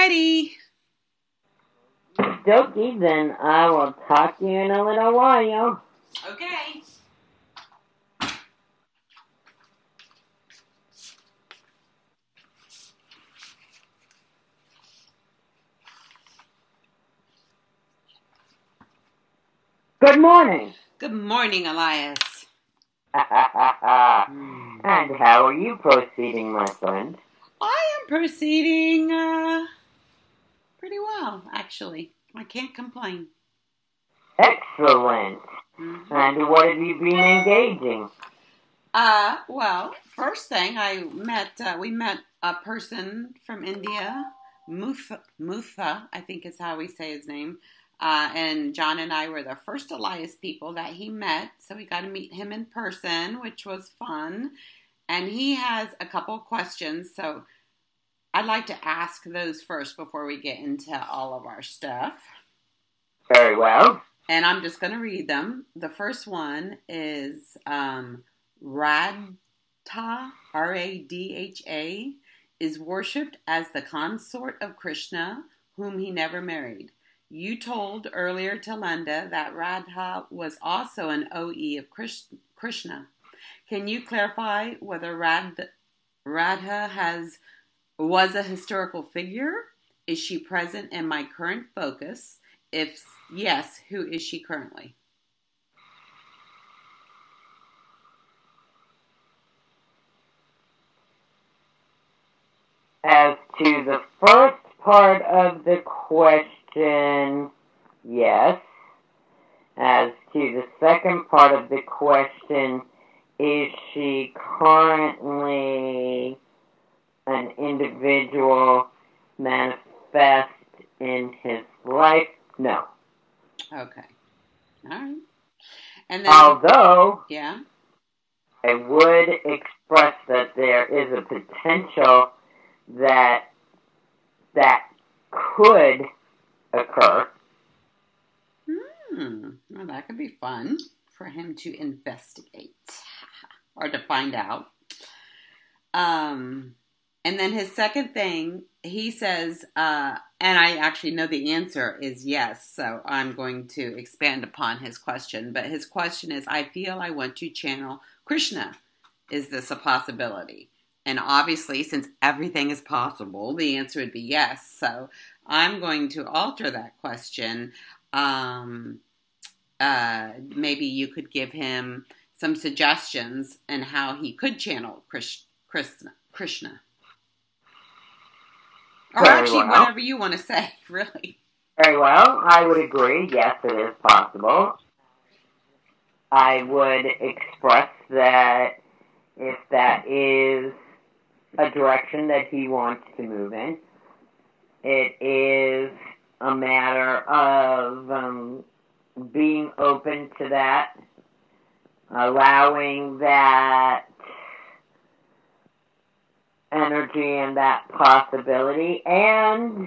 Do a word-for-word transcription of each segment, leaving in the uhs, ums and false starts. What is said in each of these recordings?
ready. Dokey, then I will talk to you in a little while. Okay. Good morning. Good morning, Elias. And how are you proceeding, my friend? I am proceeding uh, pretty well, actually. I can't complain. Excellent. Mm-hmm. And what have you been engaging? Uh, well, first thing, I met, uh, we met a person from India, Mutha, Mutha, I think is how we say his name. Uh, and John and I were the first Elias people that he met, so we got to meet him in person, which was fun. And he has a couple questions, so I'd like to ask those first before we get into all of our stuff. Very well. And I'm just going to read them. The first one is um, Radha, R A D H A, is worshipped as the consort of Krishna, whom he never married. You told earlier to Linda that Radha was also an O E of Krishna. Can you clarify whether Radha, Radha has was a historical figure? Is she present in my current focus? If yes, who is she currently? As to the first part of the question, yes. As to the second part of the question, is she currently an individual manifest in his life? No. Okay. All right. And then, although, yeah, I would express that there is a potential that that could occur. Hmm. Well, that could be fun for him to investigate or to find out. Um, and then his second thing, he says, uh, and I actually know the answer is yes, so I'm going to expand upon his question. But his question is, I feel I want to channel Krishna. Is this a possibility? And obviously, since everything is possible, the answer would be yes. So I'm going to alter that question. Um, uh, maybe you could give him some suggestions on how he could channel Krish, Krishna. Krishna. Or Very actually, well. whatever you want to say, really. Very well. I would agree. Yes, it is possible. I would express that if that is a direction that he wants to move in, it is a matter of um, being open to that, allowing that energy and that possibility, and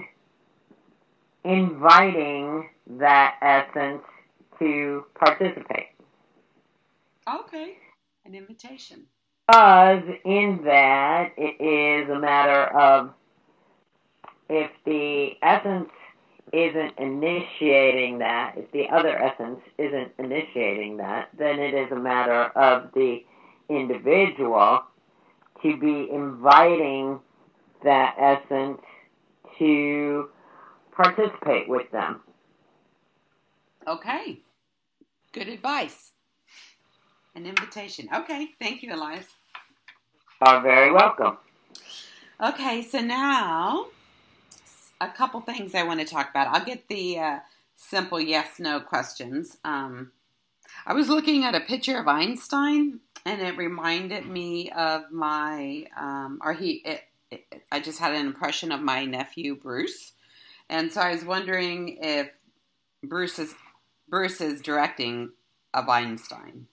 inviting that essence to participate. Okay. An invitation. Because in that, it is a matter of if the essence isn't initiating that, if the other essence isn't initiating that, then it is a matter of the individual to be inviting that essence to participate with them. Okay. Good advice. An invitation. Okay. Thank you, Elias. Are very welcome. Okay, so now a couple things I want to talk about. I'll get the uh, simple yes-no questions. Um, I was looking at a picture of Einstein, and it reminded me of my, um, or he, it, it, I just had an impression of my nephew, Bruce. And so I was wondering if Bruce is, Bruce is directing of Einstein.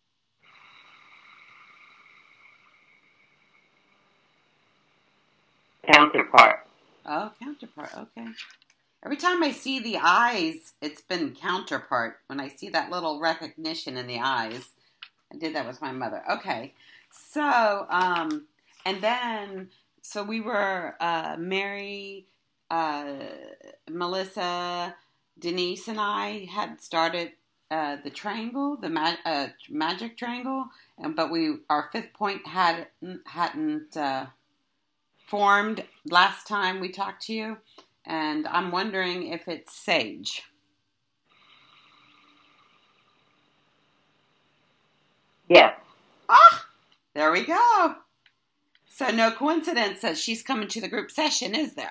Counterpart. Oh, counterpart. Okay. Every time I see the eyes, it's been counterpart. When I see that little recognition in the eyes, I did that with my mother. Okay. So, um, and then, so we were uh, married uh, Melissa, Denise, and I had started uh, the triangle, the ma- uh, magic triangle, and but we our fifth point had hadn't uh, formed last time we talked to you, and I'm wondering if it's sage. Yes. Ah, there we go. So no coincidence that she's coming to the group session, is there?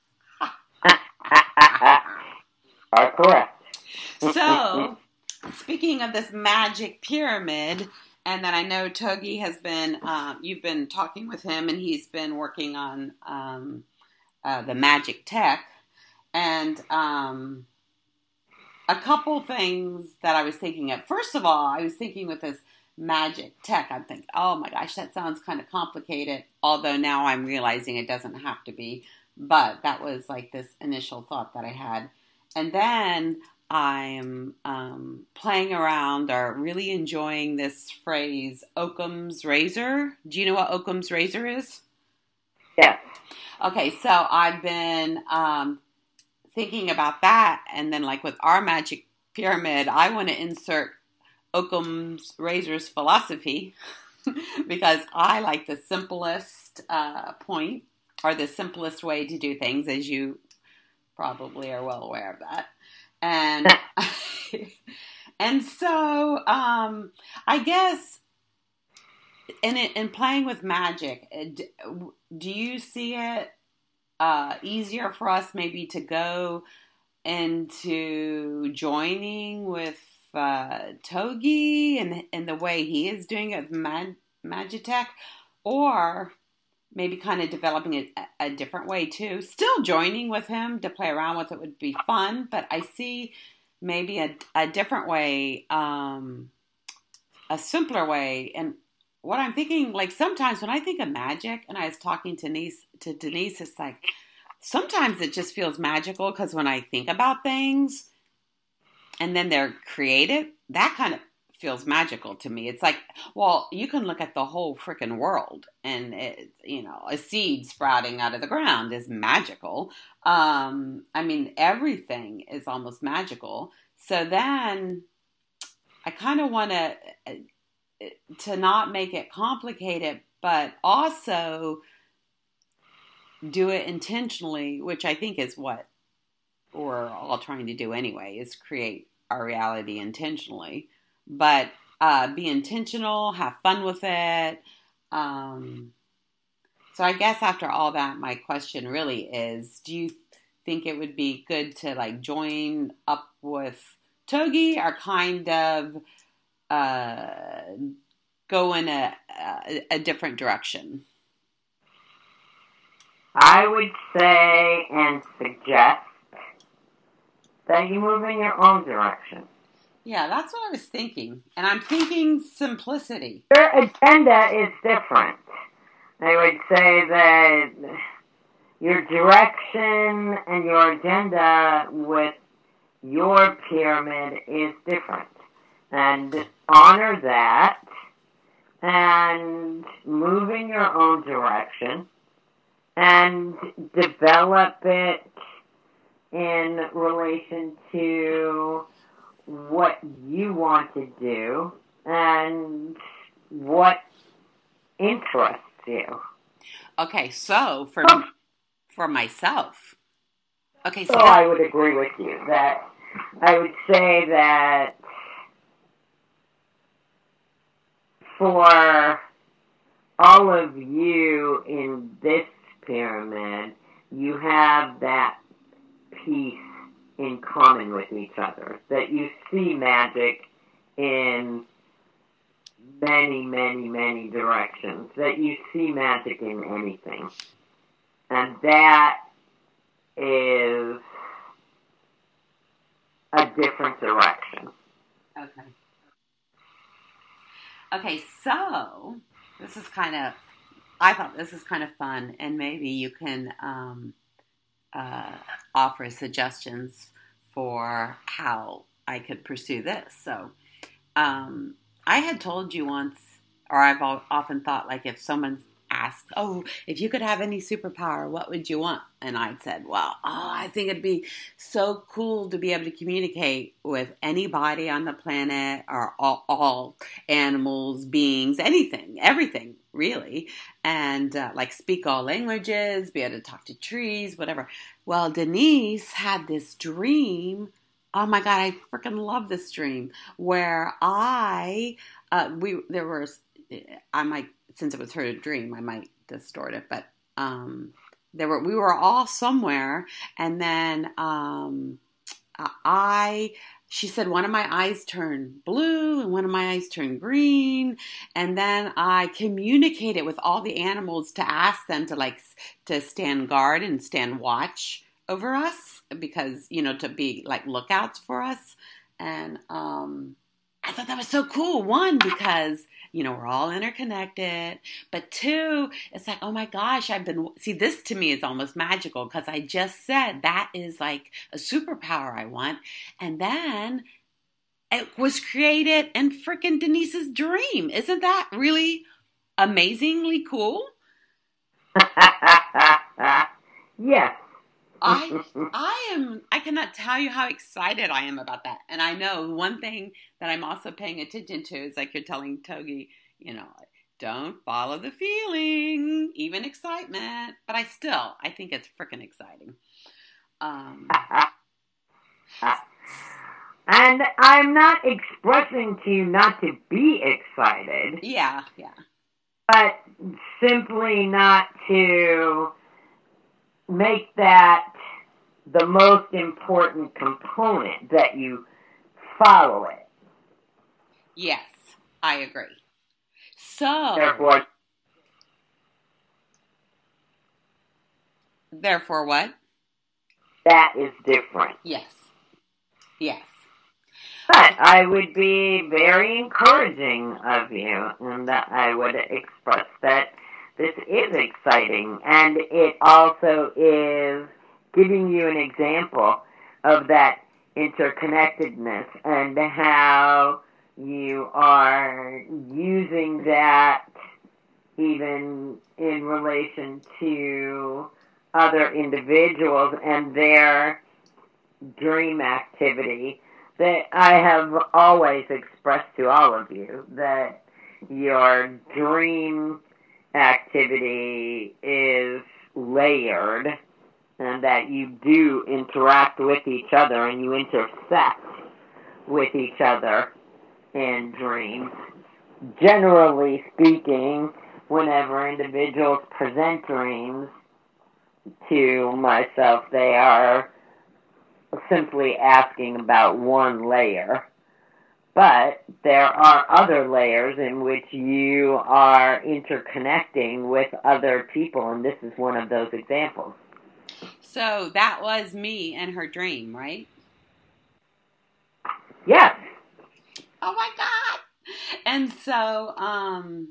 Are correct. So, speaking of this magic pyramid, and then I know Togi has been, um, you've been talking with him, and he's been working on um, uh, the magic tech, and um, a couple things that I was thinking of. First of all, I was thinking with this magic tech, I'm thinking, oh my gosh, that sounds kind of complicated, although now I'm realizing it doesn't have to be, but that was like this initial thought that I had. And then I'm um, playing around or really enjoying this phrase, Occam's razor. Do you know what Occam's razor is? Yeah. Okay, so I've been um, thinking about that, and then like with our magic pyramid, I want to insert Occam's razor's philosophy because I like the simplest uh, point or the simplest way to do things, as you probably are well aware of that. And and so um, I guess in it, in playing with magic, do you see it uh, easier for us maybe to go into joining with uh, Togi and and the way he is doing it with Mag- Magitech, or maybe kind of developing it a, a different way too? Still joining with him to play around with it would be fun, but I see maybe a, a different way, um, a simpler way. And what I'm thinking, like sometimes when I think of magic, and I was talking to Denise, to Denise, it's like sometimes it just feels magical because when I think about things and then they're created, that kind of feels magical to me. It's like, well, you can look at the whole freaking world and it, you know, a seed sprouting out of the ground is magical. Um, I mean, everything is almost magical. So then I kind of want to, to not make it complicated, but also do it intentionally, which I think is what we're all trying to do anyway, is create our reality intentionally. But uh, be intentional, have fun with it. Um, so I guess after all that, my question really is, do you think it would be good to like join up with Togi or kind of uh, go in a, a, a different direction? I would say and suggest that you move in your own direction. Yeah, that's what I was thinking. And I'm thinking simplicity. Your agenda is different. I would say that your direction and your agenda with your pyramid is different. And honor that and move in your own direction and develop it in relation to what you want to do and what interests you. Okay, so for Oh. for myself, okay, so, so that, I would agree with you that I would say that for all of you in this pyramid, you have that piece in common with each other, that you see magic in many, many, many directions, that you see magic in anything. And that is a different direction. okay. Okay, so this is kind of, I thought this is kind of fun, and maybe you can um, uh, offer suggestions for how I could pursue this. So um, I had told you once, or I've often thought, like if someone's asked, oh, if you could have any superpower, what would you want? And I said, well, oh, I think it'd be so cool to be able to communicate with anybody on the planet or all, all animals, beings, anything, everything, really. And uh, like speak all languages, be able to talk to trees, whatever. Well, Denise had this dream. Oh my God, I freaking love this dream where I, uh, we, there was, I might, since it was her dream, I might distort it, but, um, there were, we were all somewhere, and then, um, I, she said one of my eyes turned blue and one of my eyes turned green, and then I communicated with all the animals to ask them to like, to stand guard and stand watch over us, because, you know, to be like lookouts for us. And um, I thought that was so cool. One, because, you know, we're all interconnected. But two, it's like, oh my gosh, I've been, see, this to me is almost magical, because I just said that is like a superpower I want. And then it was created in freaking Denise's dream. Isn't that really amazingly cool? Yes. I I am I cannot tell you how excited I am about that. And I know one thing that I'm also paying attention to is like you're telling Togi, you know, don't follow the feeling, even excitement. But I still I think it's freaking exciting. Um, and I'm not expressing to you not to be excited. Yeah, yeah. But simply not to make that the most important component, that you follow it. Yes, I agree. So, therefore, therefore what? That is different. Yes, yes. But I would be very encouraging of you, and that I would express that this is exciting, and it also is giving you an example of that interconnectedness and how you are using that even in relation to other individuals and their dream activity, that I have always expressed to all of you, that your dream activity is layered, and that you do interact with each other and you intersect with each other in dreams. Generally speaking, whenever individuals present dreams to myself, they are simply asking about one layer. But there are other layers in which you are interconnecting with other people, and this is one of those examples. So that was me and her dream, right? Yes. Oh my God. And so, um,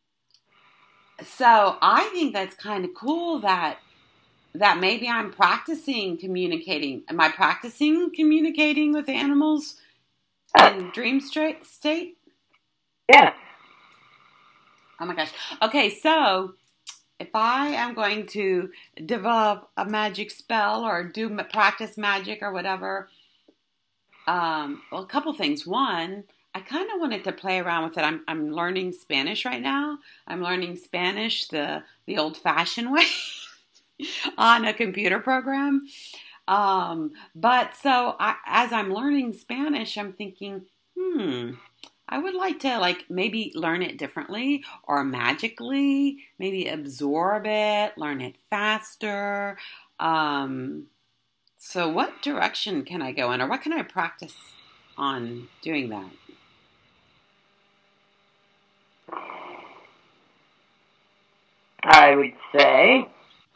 so I think that's kind of cool that that maybe I'm practicing communicating. Am I practicing communicating with animals in dream state? Yes. Oh my gosh. Okay, so if I am going to develop a magic spell or do practice magic or whatever, um, well, a couple things. One, I kind of wanted to play around with it. I'm I'm learning Spanish right now. I'm learning Spanish the the old-fashioned way on a computer program. Um, but so I, as I'm learning Spanish, I'm thinking, hmm, I would like to like maybe learn it differently or magically, maybe absorb it, learn it faster. Um, so what direction can I go in, or what can I practice on doing that? I would say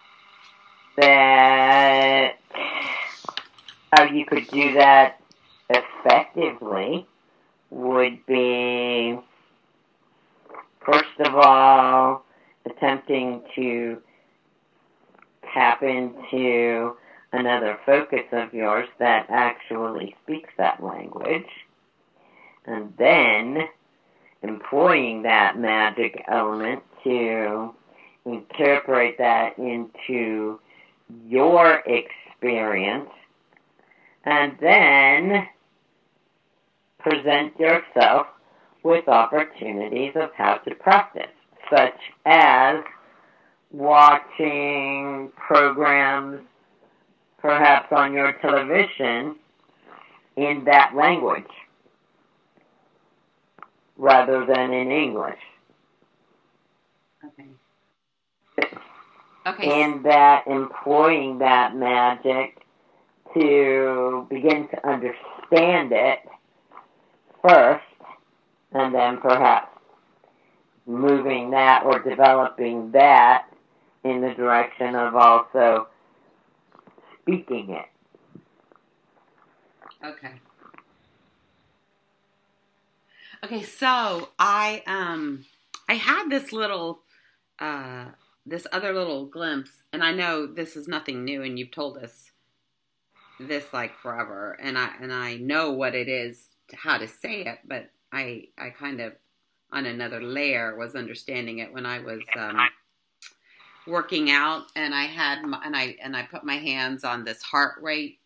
that how you could do that effectively would be, first of all, attempting to tap into another focus of yours that actually speaks that language, and then employing that magic element to incorporate that into your experience, and then present yourself with opportunities of how to practice, such as watching programs perhaps on your television in that language rather than in English. Okay. Okay. And that employing that magic to begin to understand it first, and then perhaps moving that or developing that in the direction of also speaking it. Okay. Okay, so I um I had this little uh this other little glimpse, and I know this is nothing new, and you've told us this like forever, and I and I know what it is, how to say it, but I I kind of on another layer was understanding it when I was um, working out, and I had my, and I and I put my hands on this heart rate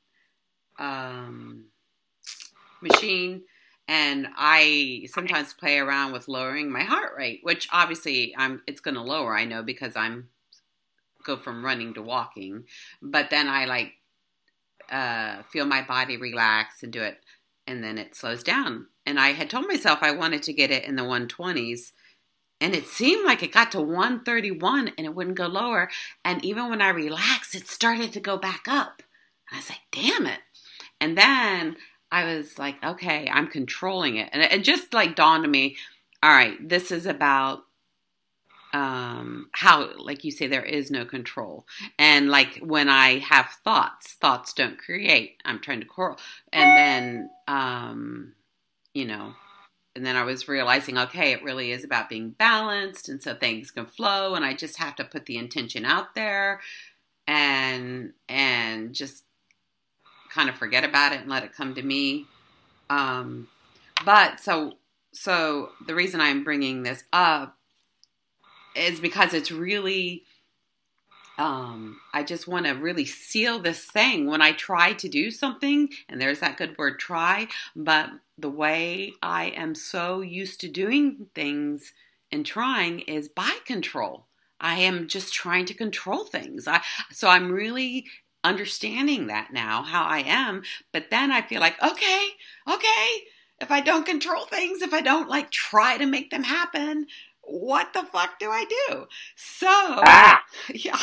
um, machine, and I sometimes play around with lowering my heart rate, which obviously I'm it's going to lower, I know, because I'm go from running to walking, but then I like uh, feel my body relax and do it, and then it slows down. And I had told myself I wanted to get it in the one twenties, and it seemed like it got to one thirty-one and it wouldn't go lower. And even when I relaxed, it started to go back up. And I was like, damn it. And then I was like, okay, I'm controlling it. And it just like dawned on me, all right, this is about um, how, like you say, there is no control. And like when I have thoughts, thoughts don't create. I'm trying to coral. And then, um, you know, and then I was realizing, okay, it really is about being balanced. And so things can flow, and I just have to put the intention out there and, and just kind of forget about it and let it come to me. Um, but so, so the reason I'm bringing this up is because it's really, um, I just want to really seal this thing when I try to do something, and there's that good word, try, but the way I am so used to doing things and trying is by control. I am just trying to control things. I, so I'm really understanding that now, how I am, but then I feel like, okay, okay, if I don't control things, if I don't like try to make them happen, what the fuck do I do? So, ah. yeah.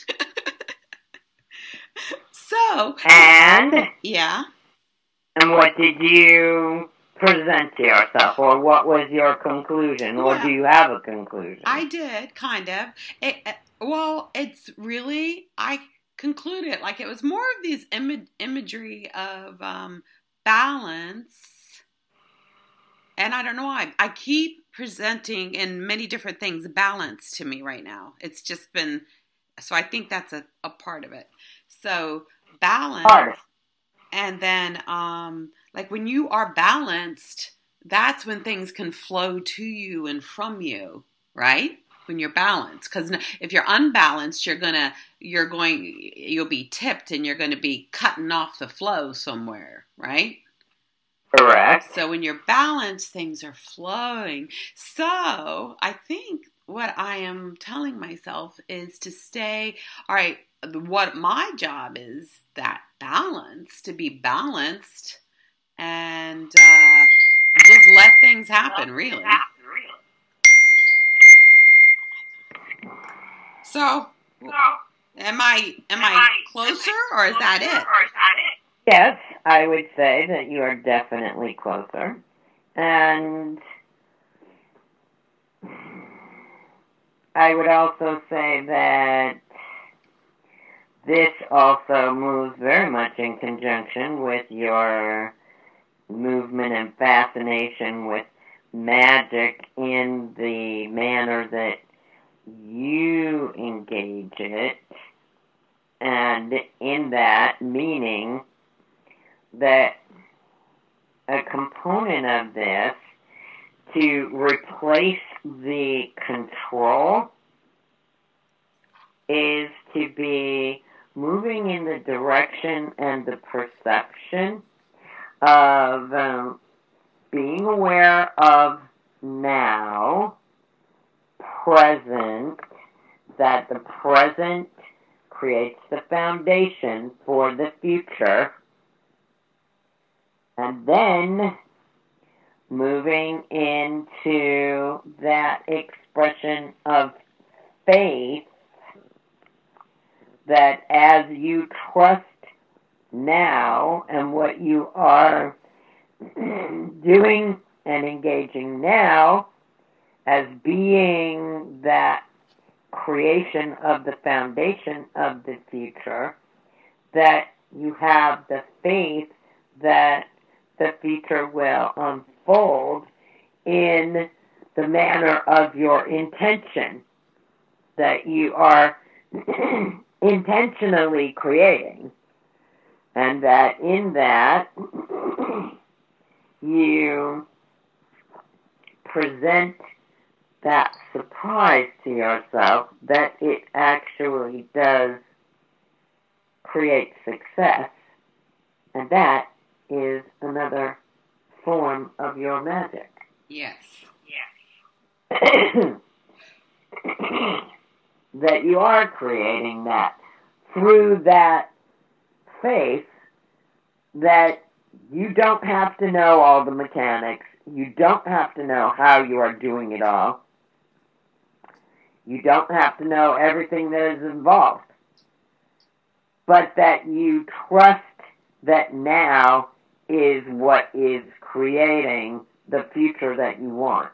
So, and yeah. And what did you present to yourself, or what was your conclusion, or Well, do you have a conclusion? I did, kind of. It, it, well, it's really, I concluded, like it was more of these Im- imagery of um, balance, and I don't know why. I keep presenting in many different things balance to me right now. It's just been, so I think that's a, a part of it. So balance, Part. and then um, like when you are balanced, that's when things can flow to you and from you, right? When you're balanced, because if you're unbalanced, you're gonna, you're going, you'll be tipped, and you're going to be cutting off the flow somewhere, right? Correct. So when you're balanced, things are flowing. So I think what I am telling myself is to stay, all right, what my job is, that balance, to be balanced, and uh, just let things happen, really. So, am I am I closer, or is that it? Yes, I would say that you are definitely closer. And I would also say that this also moves very much in conjunction with your movement and fascination with magic in the manner that you engage it. And in that meaning that a component of this to replace the control is to be moving in the direction and the perception of um, being aware of now, present, that the present creates the foundation for the future, and then moving into that expression of faith that as you trust now and what you are doing and engaging now as being that creation of the foundation of the future, that you have the faith that the future will unfold in the manner of your intention, that you are intentionally creating, and that in that you present that surprise to yourself that it actually does create success, and that is another form of your magic. Yes. Yes. That you are creating that through that faith, that you don't have to know all the mechanics, you don't have to know how you are doing it all, you don't have to know everything that is involved, but that you trust that now is what is creating the future that you want.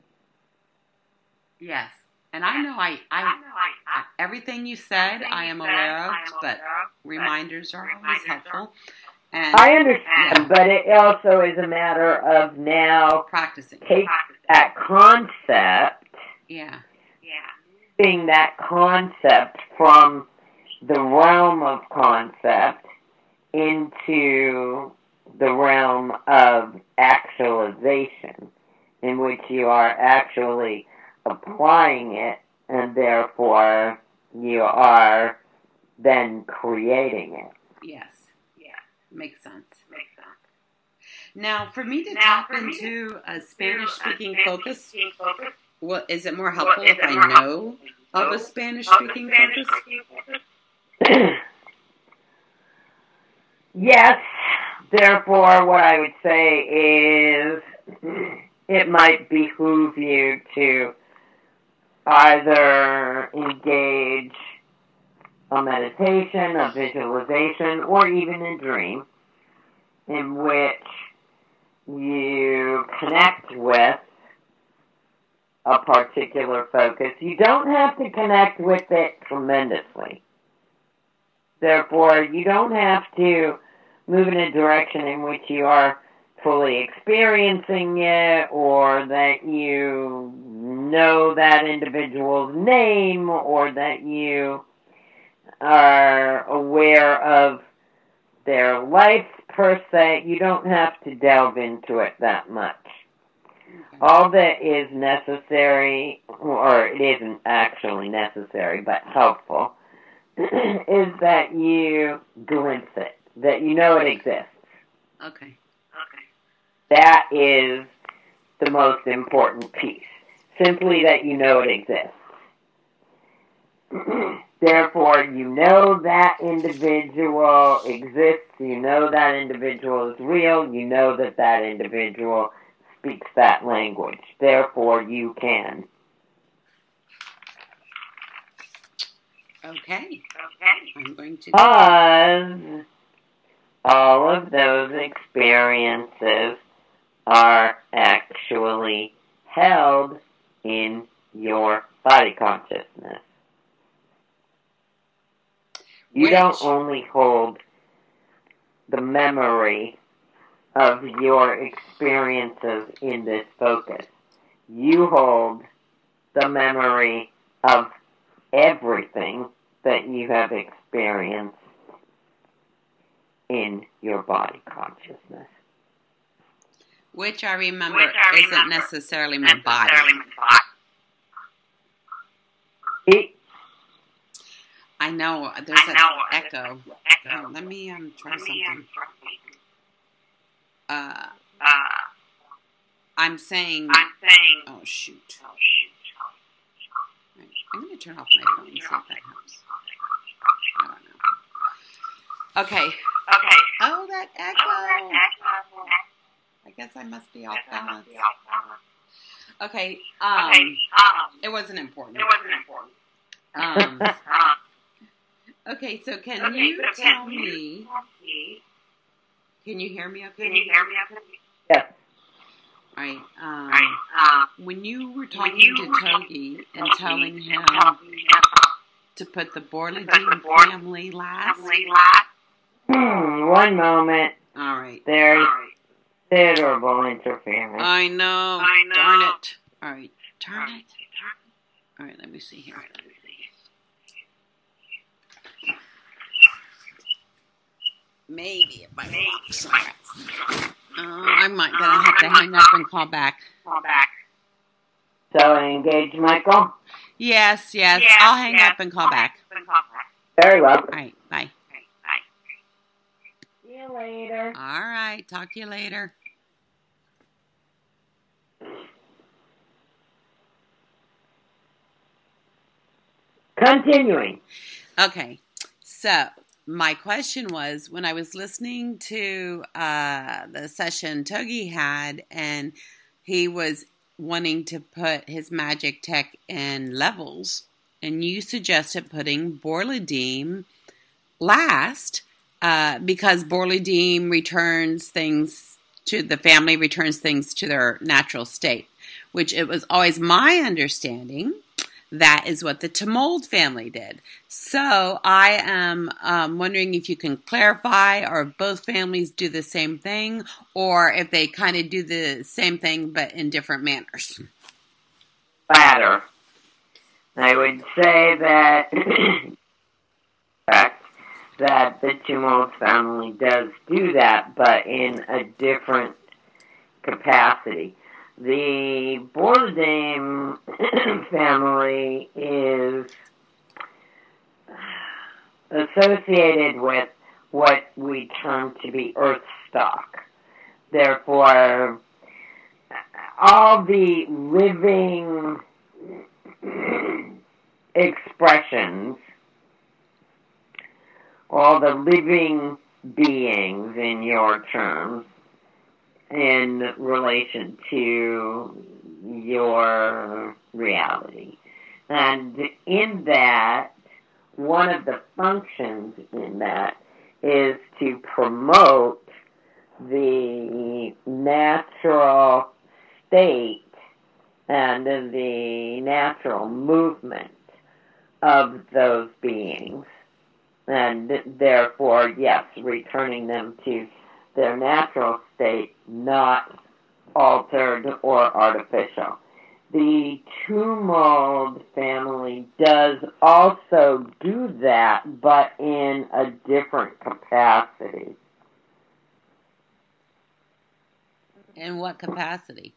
Yes. And I know I, I, I everything you said I am aware of, but reminders are always helpful. And I understand, yeah. But it also is a matter of now practicing. Take that concept, yeah, yeah, using that concept from the realm of concept into the realm of actualization, in which you are actually applying it, and therefore you are then creating it. Yes. Yeah. Makes sense. Makes sense. Now, for me to now, tap into a Spanish-speaking focus, focus, what is it more helpful if I know of a Spanish-speaking focus? Yes. Therefore, what I would say is it might behoove you to either engage a meditation, a visualization, or even a dream in which you connect with a particular focus. You don't have to connect with it tremendously. Therefore, you don't have to move in a direction in which you are fully experiencing it, or that you know that individual's name, or that you are aware of their life per se. You don't have to delve into it that much. Okay. All that is necessary, or it isn't actually necessary, but helpful, is that you glimpse it, that you know it exists. Okay. That is the most important piece. Simply that you know it exists. Therefore, you know that individual exists, you know that individual is real, you know that that individual speaks that language. Therefore, you can. Okay. Okay. I'm going to... Because all of those experiences are actually held in your body consciousness. You Which? don't only hold the memory of your experiences in this focus. You hold the memory of everything that you have experienced in your body consciousness. Which I remember Which I isn't remember necessarily my body. It, I know there's an echo. echo. Let me um try something. Uh, I'm saying. I'm saying. Oh shoot. Oh shoot. Right. I'm going to turn off my phone and see if that helps. I don't know. Okay. Okay. Oh, that echo. I guess I must be off balance. Okay. Um. It wasn't important. It wasn't important. Um. Okay, so can okay, you so tell can me, me? Can you hear me okay? Can you hear me okay? Yes. All right. Um, right. Uh, when you were talking you to Togi and telling him to put the Borlandine family last. Hmm, one moment. All right. There's considerable interference. I know. I know. Darn it. All right. Turn it. All right, let me see here. Maybe it might work. Uh, I might gonna have to hang up and call back. Call back. So engage Michael? Yes, yes. yes I'll hang yes. up and call back. Very well. All right, bye. Bye. See you later. All right, talk to you later. Continuing. Okay, so my question was, when I was listening to uh, the session Togi had, and he was wanting to put his magic tech in levels, and you suggested putting Borlandine last, uh, because Borlandine returns things to the family, returns things to their natural state, which it was always my understanding that is what the Timold family did. So I am um, wondering if you can clarify, or if both families do the same thing, or if they kind of do the same thing but in different manners. Latter. I would say that fact that the Timold family does do that, but in a different capacity. The Borlandine family is associated with what we term to be earth stock. Therefore, all the living expressions, all the living beings in your terms, in relation to your reality. And in that, one of the functions in that is to promote the natural state and the natural movement of those beings. And therefore, yes, returning them to their natural state, not altered or artificial. The Timold family does also do that, but in a different capacity. In what capacity?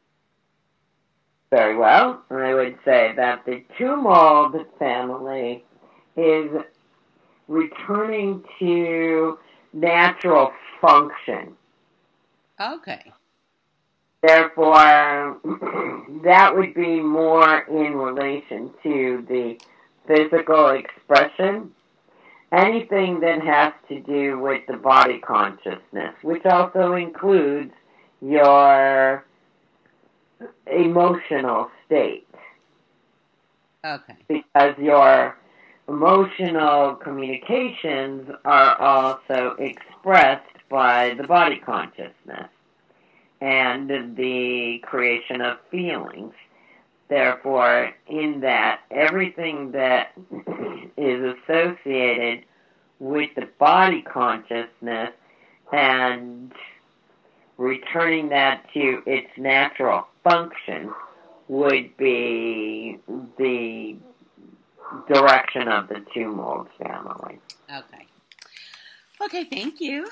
Very well. I would say that the Timold family is returning to natural function. Okay. Therefore, that would be more in relation to the physical expression. Anything that has to do with the body consciousness, which also includes your emotional state. Okay. Because your emotional communications are also expressed by the body consciousness and the creation of feelings. Therefore, in that, everything that is associated with the body consciousness and returning that to its natural function would be the direction of the Timold family. Okay. Okay, thank you.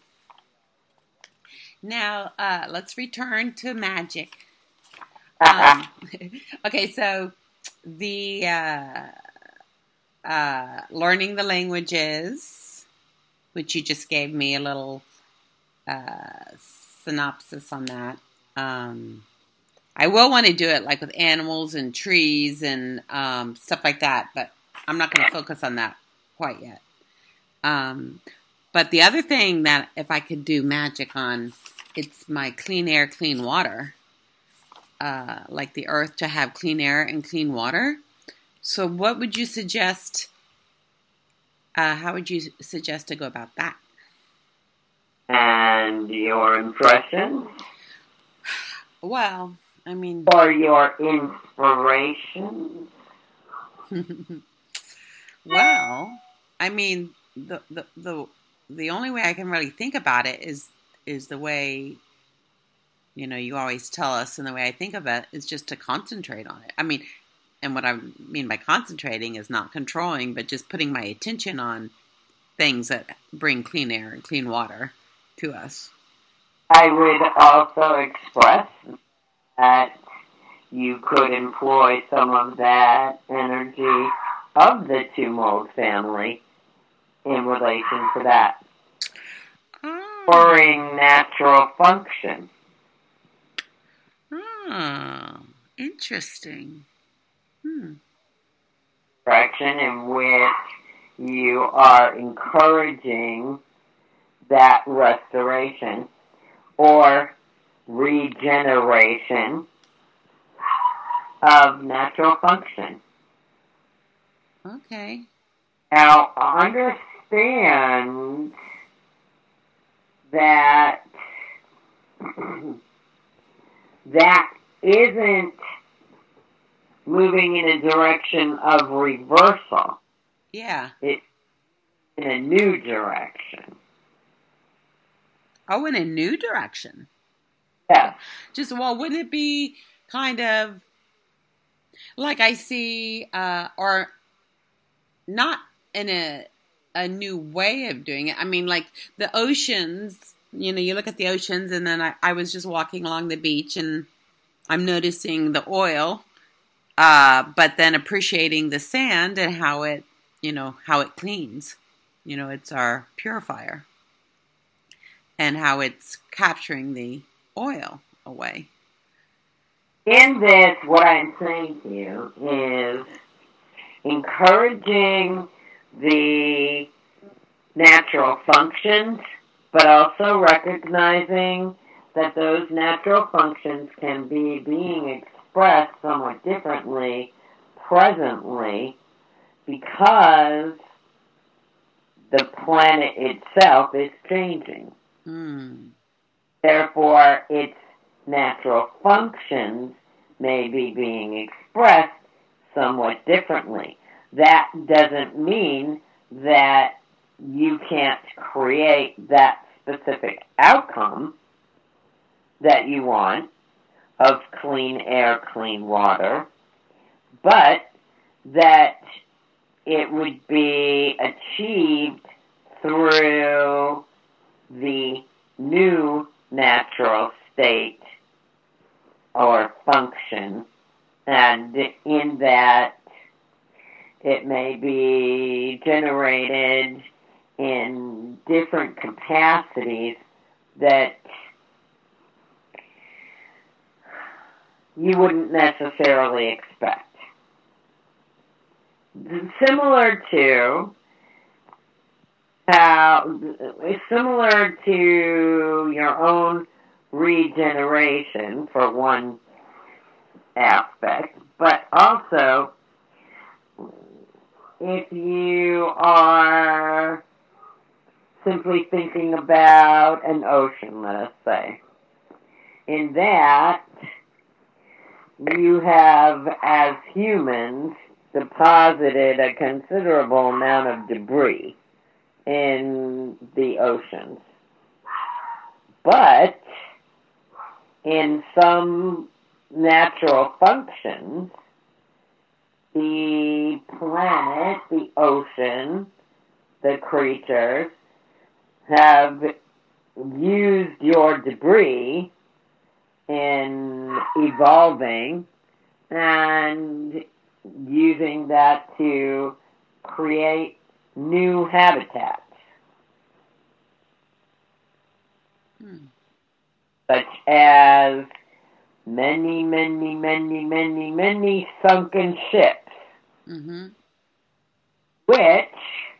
Now, uh, let's return to magic. Um, okay, so the uh, uh, learning the languages, which you just gave me a little uh, synopsis on that. Um, I will want to do it like with animals and trees and um, stuff like that, but I'm not going to focus on that quite yet. Um, but the other thing that if I could do magic on, it's my clean air, clean water. Uh, like the earth to have clean air and clean water. So what would you suggest, uh, how would you suggest to go about that? And your impressions? Well, I mean... Or your inspirations? Well, I mean, the, the the the only way I can really think about it is is the way, you know, you always tell us, and the way I think of it is just to concentrate on it. I mean, and what I mean by concentrating is not controlling, but just putting my attention on things that bring clean air and clean water to us. I would also express that you could employ some of that energy of the two-mold family in relation to that. Oh. During natural function. Oh, interesting. Hmm. Direction in which you are encouraging that restoration or regeneration of natural function. Okay. Now, understand that that isn't moving in a direction of reversal. Yeah. It's in a new direction. Oh, in a new direction. Yes. Just, well, wouldn't it be kind of like I see, uh, or not in a a new way of doing it. I mean, like the oceans, you know, you look at the oceans, and then I, I was just walking along the beach, and I'm noticing the oil, uh, but then appreciating the sand and how it, you know, how it cleans. You know, it's our purifier. And how it's capturing the oil away. In this, what I'm saying to you is encouraging the natural functions, but also recognizing that those natural functions can be being expressed somewhat differently presently because the planet itself is changing. Mm. Therefore, its natural functions may be being expressed somewhat differently. That doesn't mean that you can't create that specific outcome that you want of clean air, clean water, but that it would be achieved through the new natural state or function, and in that it may be generated in different capacities that you wouldn't necessarily expect. Similar to how, similar to your own regeneration for one aspect, but also if you are simply thinking about an ocean, let us say, in that you have, as humans, deposited a considerable amount of debris in the oceans. But in some natural functions, the planet, the ocean, the creatures have used your debris in evolving and using that to create new habitats, Hmm. such as many, many, many, many, many sunken ships, Mm-hmm. which,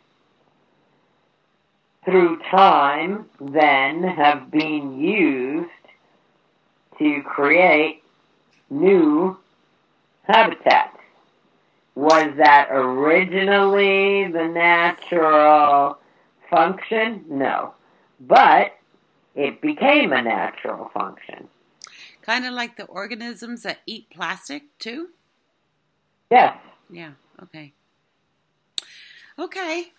through time, then have been used to create new habitats. Was that originally the natural function? No. But it became a natural function. Kind of like the organisms that eat plastic, too? Yes. Yeah, okay. Okay.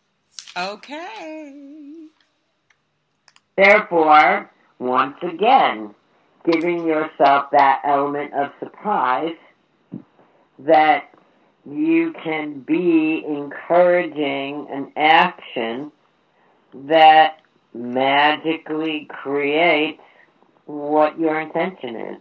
Okay. Therefore, once again, giving yourself that element of surprise that you can be encouraging an action that magically creates what your intention is.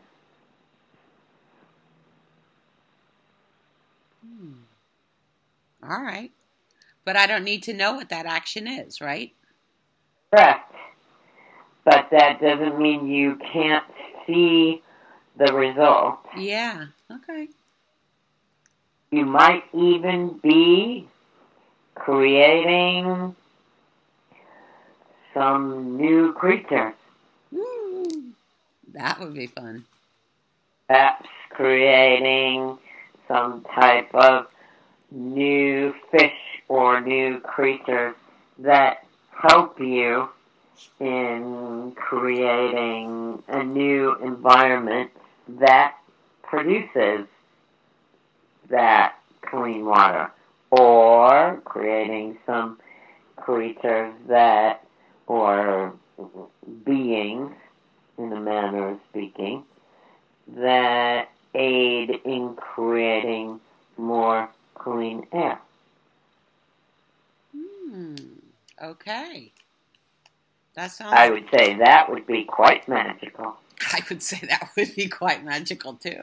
Hmm. All right. But I don't need to know what that action is, right? Correct. But that doesn't mean you can't see the result. Yeah, okay. You might even be creating some new creature. Woo. That would be fun. Perhaps creating some type of new fish or new creature that help you in creating a new environment that produces that clean water, or creating some creatures that, or beings, in a manner of speaking, that aid in creating more clean air. Hmm. Okay. That sounds... I would say that would be quite magical. I would say that would be quite magical, too.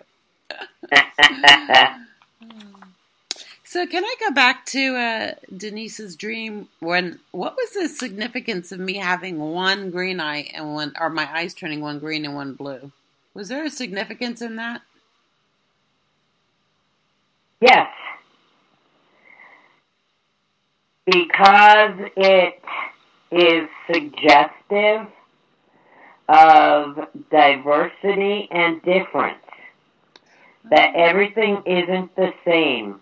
So can I go back to uh, Denise's dream? When what was the significance of me having one green eye and one, or my eyes turning one green and one blue? Was there a significance in that? Yes. Because it is suggestive of diversity and difference. That everything isn't the same.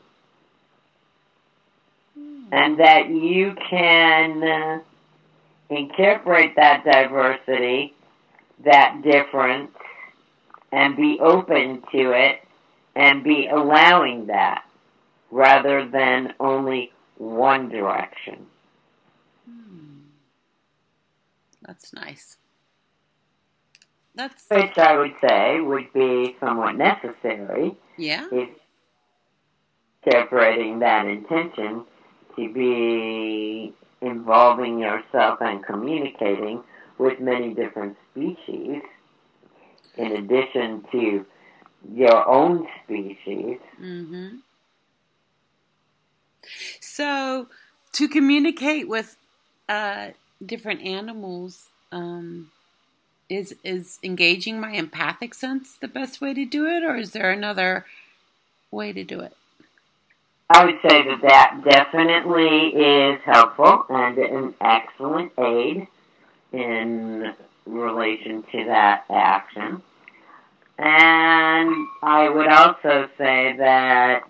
And that you can uh, incorporate that diversity, that difference, and be open to it, and be allowing that, rather than only one direction. Hmm. That's nice. That's... Which I would say would be somewhat necessary. Yeah. If incorporating that intention to be involving yourself and communicating with many different species, in addition to your own species. Mm-hmm. So, to communicate with uh, different animals, um, is is engaging my empathic sense the best way to do it, or is there another way to do it? I would say that that definitely is helpful and an excellent aid in relation to that action. And I would also say that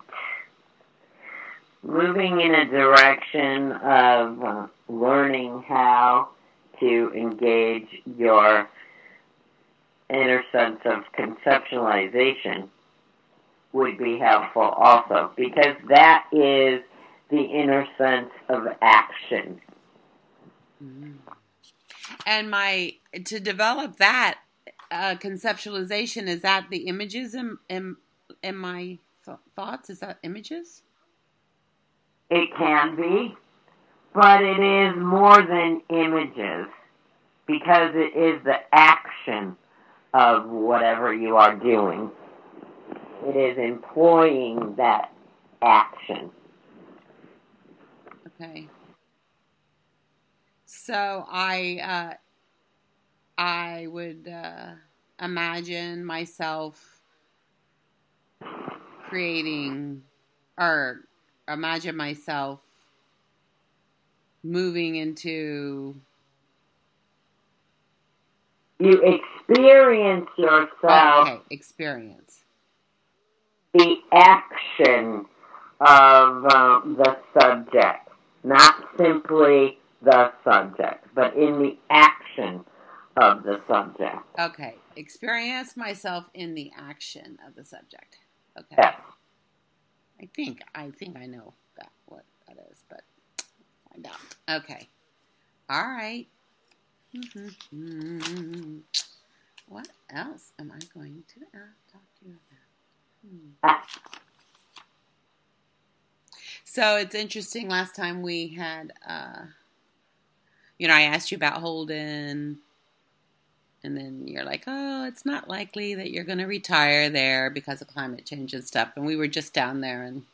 moving in a direction of uh, learning how to engage your inner sense of conceptualization would be helpful also, because that is the inner sense of action. Mm-hmm. And my to develop that uh, conceptualization, is that the images in in, in my th- thoughts? Is that images? It can be, but it is more than images, because it is the action of whatever you are doing. It is employing that action. Okay. So I uh, I would uh, imagine myself creating, or imagine myself moving into. You experience yourself. Okay, experience. The action of um, the subject, not simply the subject, but in the action of the subject. Okay, experience myself in the action of the subject. Okay. Yes. I think I think I know that what that is, but find out. Okay. All right. Mm-hmm. What else am I going to talk to you about? Hmm. Ah. So it's interesting. Last time we had, uh, you know, I asked you about Holden, and then you're like, "Oh, it's not likely that you're going to retire there because of climate change and stuff." And we were just down there, and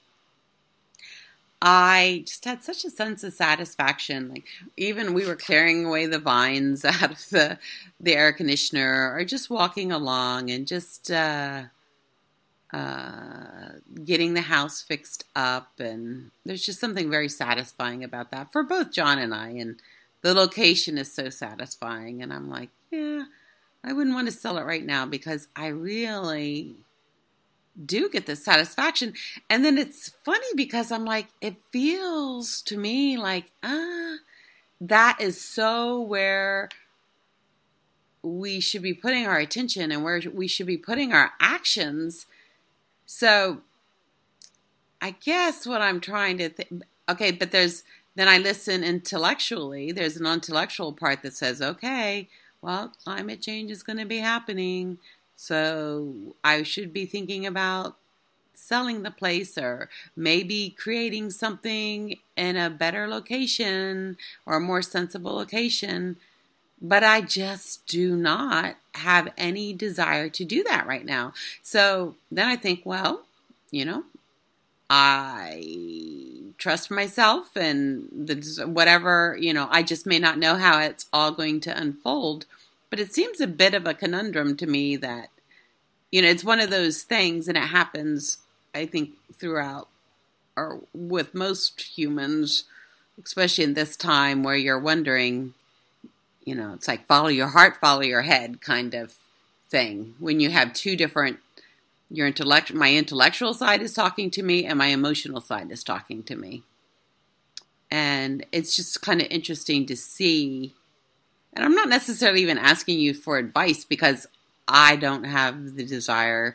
I just had such a sense of satisfaction. Like, even we were clearing away the vines out of the the air conditioner, or just walking along and just uh, uh, getting the house fixed up. And there's just something very satisfying about that for both John and I. And the location is so satisfying. And I'm like, yeah, I wouldn't want to sell it right now because I really do get this satisfaction. And then it's funny because I'm like, it feels to me like, ah, that is so where we should be putting our attention and where we should be putting our actions. So I guess what I'm trying to think, okay, but there's, then I listen intellectually. There's an intellectual part that says, okay, well, climate change is going to be happening. So I should be thinking about selling the place, or maybe creating something in a better location or a more sensible location. But I just do not have any desire to do that right now. So then I think, well, you know, I trust myself, and the, whatever, you know, I just may not know how it's all going to unfold. But it seems a bit of a conundrum to me that, you know, it's one of those things, and it happens, I think, throughout, or with most humans, especially in this time where you're wondering, you know, it's like follow your heart, follow your head kind of thing. When you have two different, your intellect, my intellectual side is talking to me and my emotional side is talking to me. And it's just kind of interesting to see. And I'm not necessarily even asking you for advice because I don't have the desire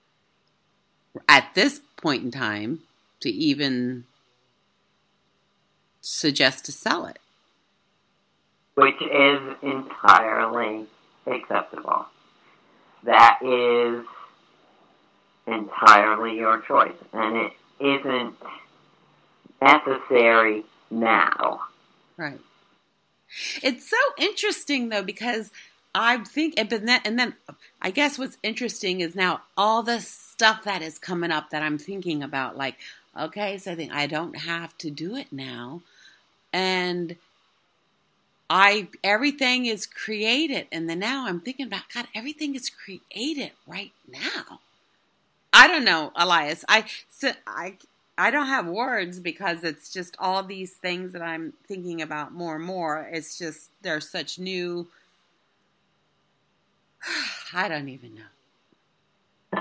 at this point in time to even suggest to sell it. Which is entirely acceptable. That is entirely your choice. And it isn't necessary now. Right. It's so interesting, though, because I think, and then, and then I guess what's interesting is now all the stuff that is coming up that I'm thinking about, like, okay, so I think I don't have to do it now. And I, everything is created. And then now I'm thinking about, God, everything is created right now. I don't know, Elias. I, so I, I don't have words because it's just all these things that I'm thinking about more and more. It's just, there's such new, I don't even know.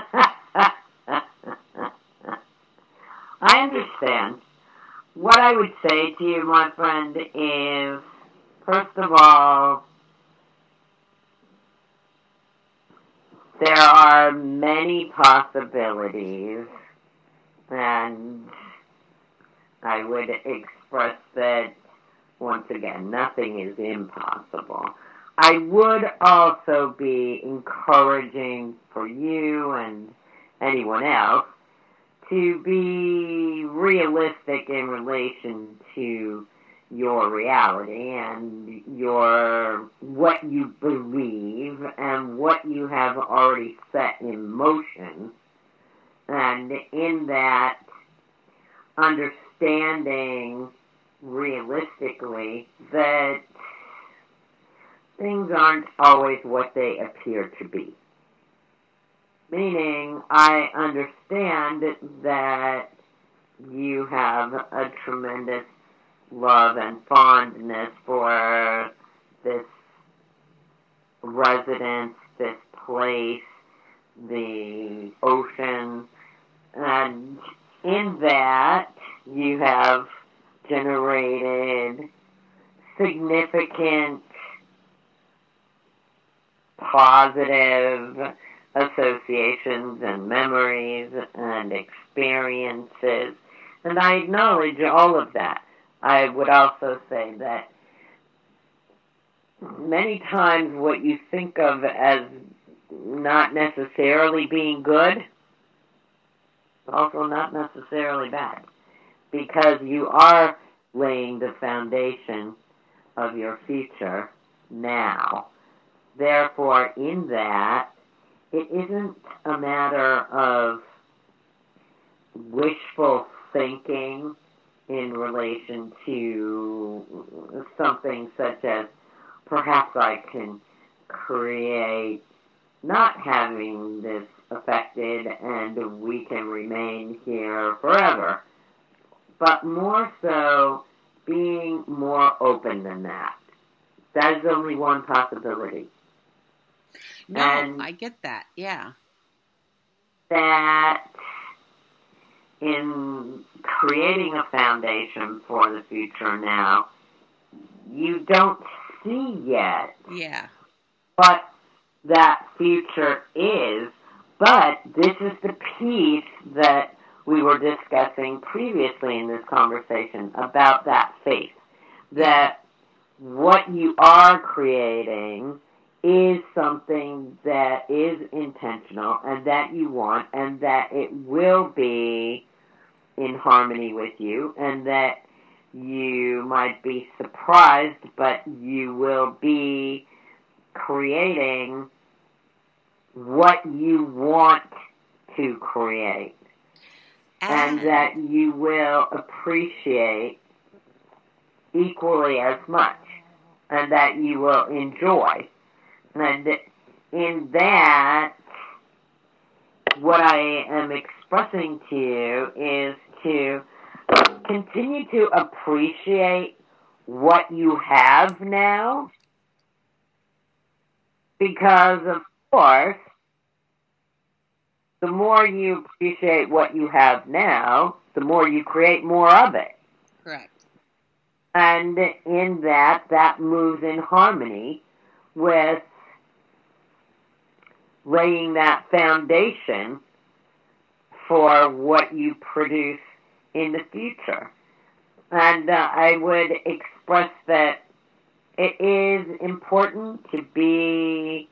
I understand. What I would say to you, my friend, is, first of all, there are many possibilities, and I would express that, once again, nothing is impossible. I would also be encouraging for you and anyone else to be realistic in relation to your reality and your what you believe and what you have already set in motion. And in that, understanding realistically that things aren't always what they appear to be. Meaning, I understand that you have a tremendous love and fondness for this residence, this place, the ocean, and in that you have generated significant positive associations and memories and experiences, and I acknowledge all of that. I would also say that many times what you think of as not necessarily being good is also not necessarily bad, because you are laying the foundation of your future now. Therefore, in that, it isn't a matter of wishful thinking in relation to something such as, perhaps I can create not having this affected and we can remain here forever, but more so being more open than that. That is only one possibility. No, and I get that, yeah. That in creating a foundation for the future now, you don't see yet yeah. what that future is, but this is the piece that we were discussing previously in this conversation about that faith, that what you are creating is something that is intentional and that you want, and that it will be in harmony with you, and that you might be surprised, but you will be creating what you want to create, and, and that you will appreciate equally as much, and that you will enjoy. And in that, what I am expressing to you is to continue to appreciate what you have now, because, of course, the more you appreciate what you have now, the more you create more of it. Correct. And in that, that moves in harmony with laying that foundation for what you produce in the future. And uh, I would express that it is important to be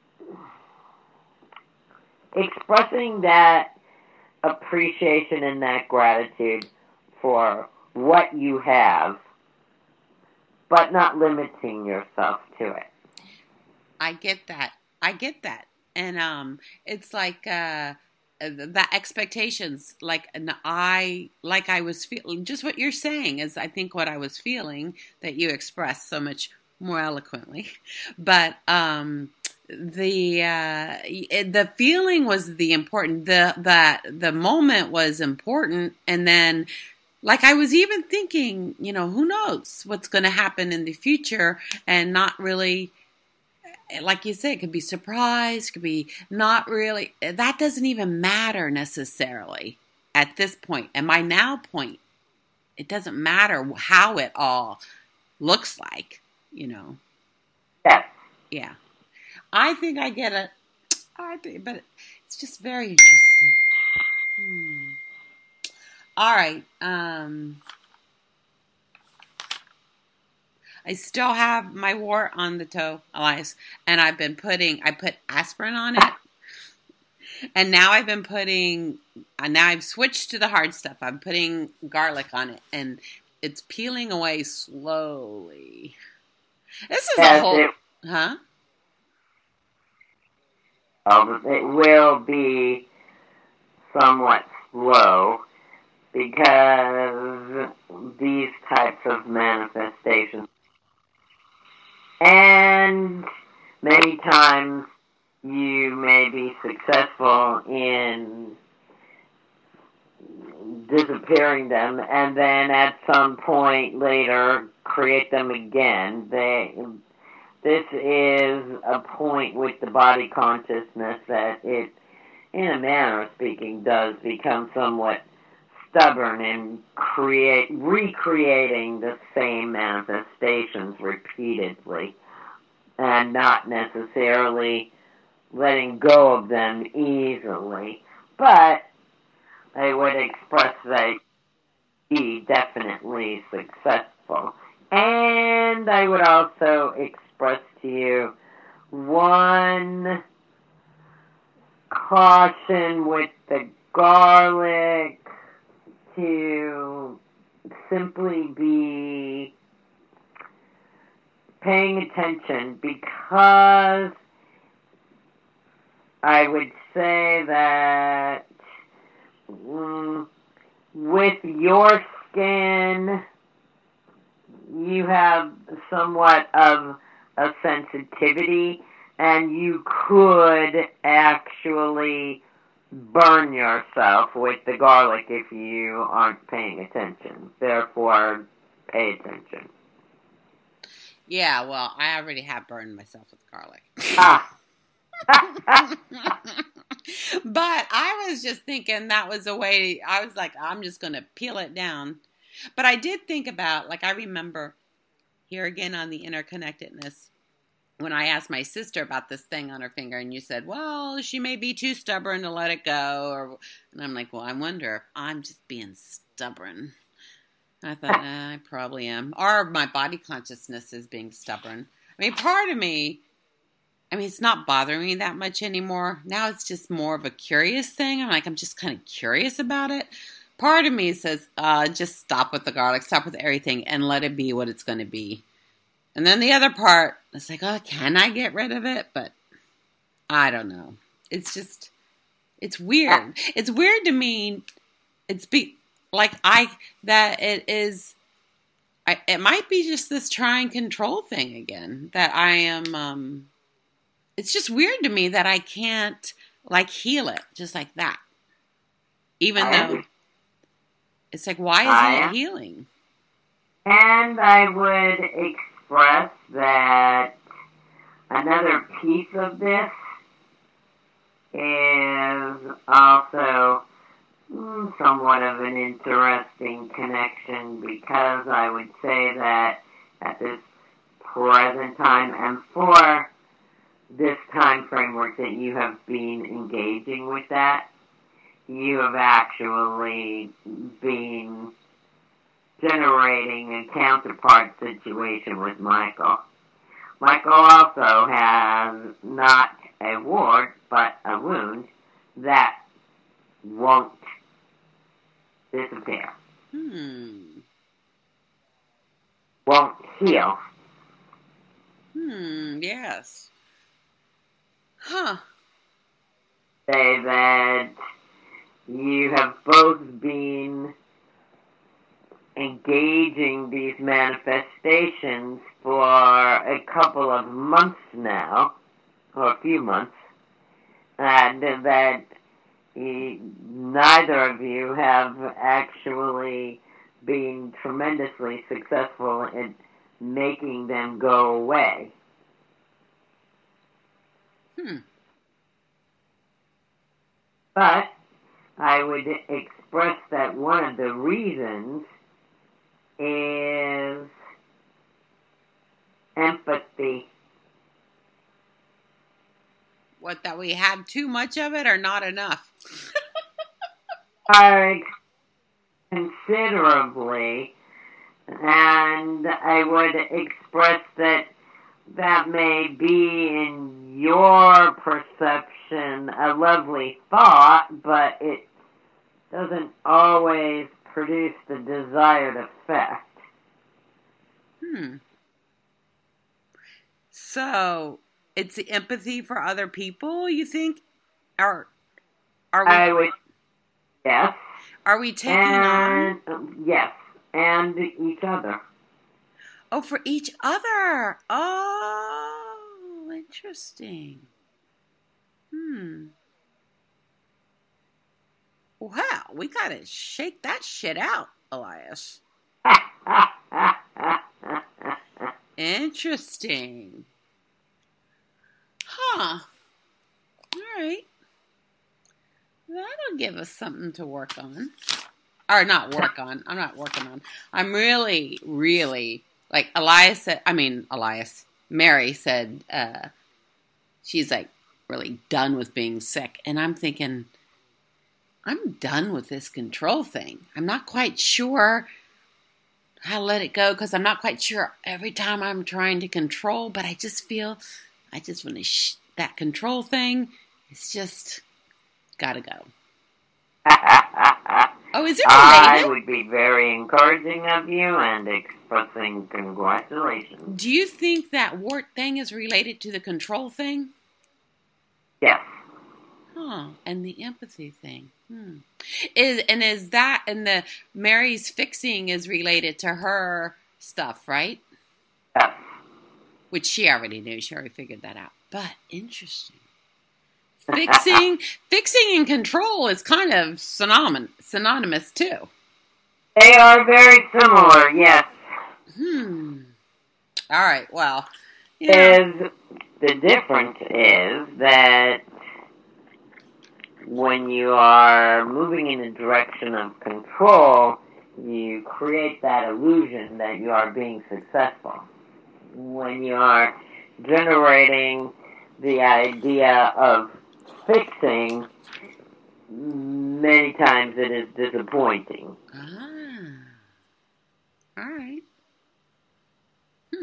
expressing that appreciation and that gratitude for what you have, but not limiting yourself to it. I get that. I get that. And um, it's like uh, the expectations, like and I, like I was feeling, just what you're saying is, I think, what I was feeling that you expressed so much more eloquently. But um, the uh, it, the feeling was the important. The that the moment was important, and then. Like I was even thinking, you know, who knows what's going to happen in the future, and not really, like you said, it could be surprise, could be not really. That doesn't even matter necessarily at this point. At my now point, it doesn't matter how it all looks like, you know. Yeah. Yeah. I think I get it. I think, but it's just very interesting. Hmm. All right. Um, I still have my wart on the toe, Elias, and I've been putting, I put aspirin on it, and now I've been putting, now I've switched to the hard stuff. I'm putting garlic on it, and it's peeling away slowly. This is Yes, a whole, it, huh? Um, it will be somewhat slow. because these types of manifestations, and many times you may be successful in disappearing them, and then at some point later create them again. They, this is a point with the body consciousness that it, in a manner of speaking, does become somewhat stubborn in create recreating the same manifestations repeatedly, and not necessarily letting go of them easily. But I would express that he definitely successful. And I would also express to you one caution with the garlic, to simply be paying attention, because I would say that mm, with your skin, you have somewhat of a sensitivity, and you could actually burn yourself with the garlic if you aren't paying attention. Therefore, pay attention. Yeah, well, I already have burned myself with garlic. Ah. But I was just thinking that was a way, I was like, I'm just going to peel it down. But I did think about, like, I remember here again on the interconnectedness, when I asked my sister about this thing on her finger, and you said, well, she may be too stubborn to let it go. Or, and I'm like, well, I wonder if I'm just being stubborn. And I thought, eh, I probably am. Or my body consciousness is being stubborn. I mean, part of me, I mean, it's not bothering me that much anymore. Now it's just more of a curious thing. I'm like, I'm just kind of curious about it. Part of me says, uh, just stop with the garlic, stop with everything, and let it be what it's going to be. And then the other part, it's like, oh, can I get rid of it? But I don't know. It's just, it's weird. It's weird to me. It's be like I, that it is, I, it might be just this try and control thing again, that I am, um, it's just weird to me that I can't like heal it just like that. Even I though it's like, why I isn't it healing? And I would express that another piece of this is also mm, somewhat of an interesting connection, because I would say that at this present time, and for this time framework that you have been engaging with that, you have actually been generating a counterpart situation with Michael. Michael also has not a wart, but a wound that won't disappear. Hmm. Won't heal. Hmm, yes. Huh. Say that you have both been engaging these manifestations for a couple of months now, or a few months, and that he, neither of you have actually been tremendously successful in making them go away. Hmm. But I would express that one of the reasons is empathy. What, that we have too much of it or not enough? Are considerably, and I would express that that may be in your perception a lovely thought, but it doesn't always produce the desired effect. Hmm. So, it's the empathy for other people, you think? Or are we I would, yes. Are we taking and, on? Um, yes, and each other. Oh, for each other. Oh, interesting. Hmm. Wow, we gotta shake that shit out, Elias. Interesting. Huh. All right. That'll give us something to work on. Or not work on. I'm not working on. I'm really, really, like Elias said, I mean, Elias, Mary said, uh, she's like really done with being sick. And I'm thinking, I'm done with this control thing. I'm not quite sure how to let it go because I'm not quite sure every time I'm trying to control, but I just feel, I just want to, sh- that control thing, it's just gotta go. Oh, is it related? I would be very encouraging of you and expressing congratulations. Do you think that wart thing is related to the control thing? Yes. Huh. And the empathy thing. Hmm. Is and is that and the Mary's fixing is related to her stuff, right? Yes. Which she already knew. She already figured that out. But interesting. Fixing, fixing and control is kind of synonym, synonymous too. They are very similar, yes. Hmm. All right. Well, yeah. Is the difference is that when you are moving in the direction of control, you create that illusion that you are being successful. When you are generating the idea of fixing, many times it is disappointing. Ah. All right. Hmm.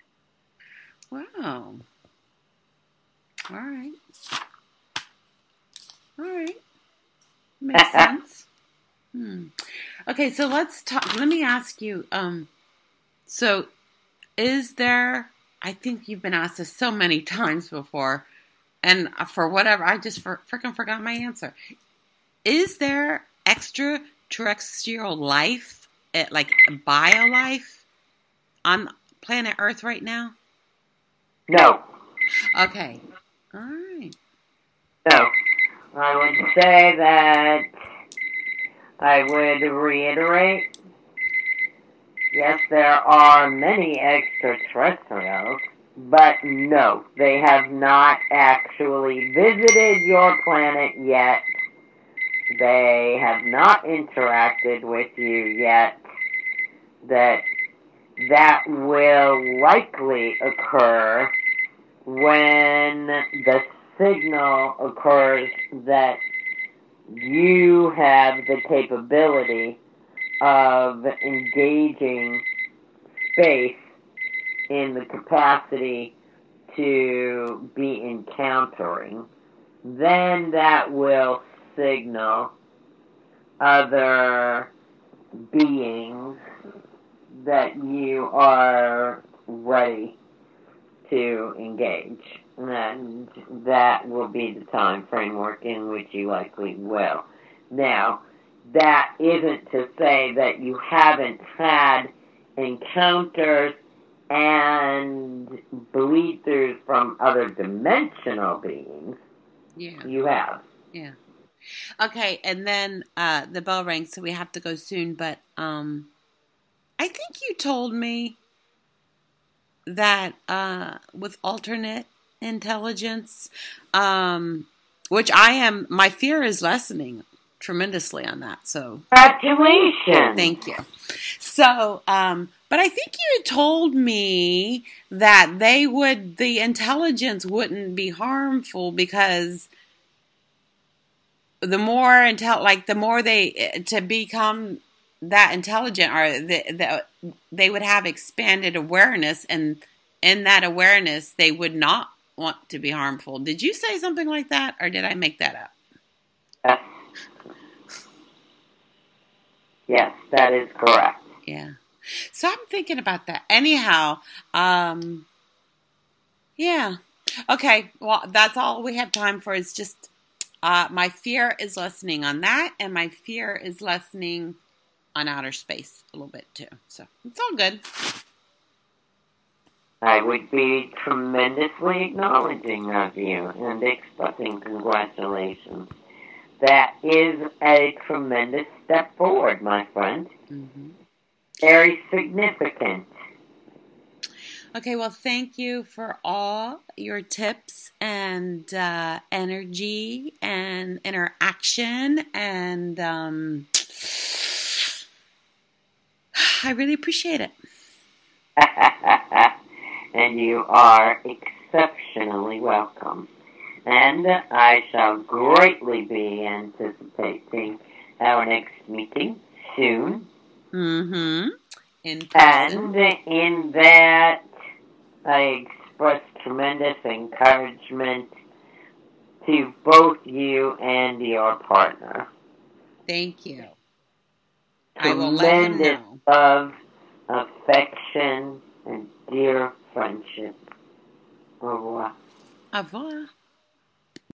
Wow. All right. All right. Makes sense. Hmm. Okay, so let's talk. Let me ask you. Um. So, is there? I think you've been asked this so many times before, and for whatever, I just for, freaking forgot my answer. Is there extraterrestrial life, like bio life, on planet Earth right now? No. Okay. All right. No. I would say that I would reiterate, yes, there are many extraterrestrials, but no, they have not actually visited your planet yet. They have not interacted with you yet. That that will likely occur when the signal occurs that you have the capability of engaging space in the capacity to be encountering. Then that will signal other beings that you are ready to engage. And that will be the time framework in which you likely will. Now, that isn't to say that you haven't had encounters and bleed-throughs from other dimensional beings. Yeah. You have. Yeah. Okay, and then uh, the bell rang, so we have to go soon. But um, I think you told me that uh, with alternate intelligence, um, which I am, my fear is lessening tremendously on that. So, congratulations. Thank you. So, um, but I think you told me that they would, the intelligence wouldn't be harmful because the more intel, like the more they to become that intelligent, or the, the, they would have expanded awareness, and in that awareness, they would not want to be harmful. Did you say something like that, or did I make that up? Yes, yes, that is correct. Yeah. So I'm thinking about that. Anyhow, um, yeah. Okay. Well, that's all we have time for. Is just Uh, my fear is lessening on that, and my fear is lessening on outer space a little bit too. So it's all good. I would be tremendously acknowledging of you and expressing congratulations. That is a tremendous step forward, my friend. Mm-hmm. Very significant. Okay, well, thank you for all your tips and uh, energy and interaction, and um, I really appreciate it. And you are exceptionally welcome. And I shall greatly be anticipating our next meeting soon. Mm-hmm. In person. And in that, I express tremendous encouragement to both you and your partner. Thank you. Tremendous I will let him know. Love, affection, and dear friendship. Au revoir. Au revoir.